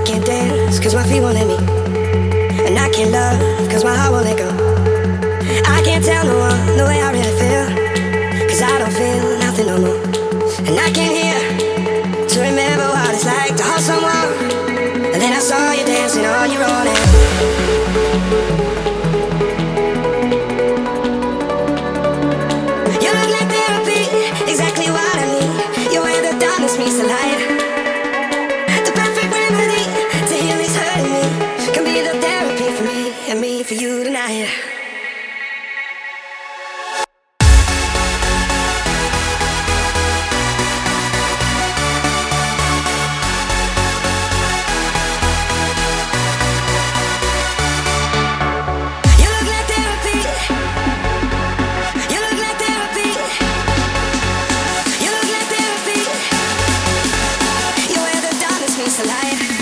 can't dance cause my feet won't let me. And I can't love cause my heart won't let go. I can't tell no one the way I really feel, cause I don't feel nothing no more. And I came here to remember what it's like to hold someone. And then I saw you dancing on your own and you look like therapy, exactly what I need. You're where the darkness meets the light. The perfect remedy to heal these hurting me. Can be the therapy for me and me for you tonight. It's a lie.